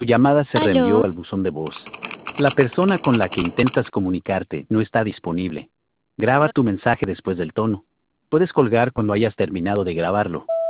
Tu llamada se reenvió Aló. al buzón de voz. La persona con la que intentas comunicarte no está disponible. Graba tu mensaje después del tono. Puedes colgar cuando hayas terminado de grabarlo.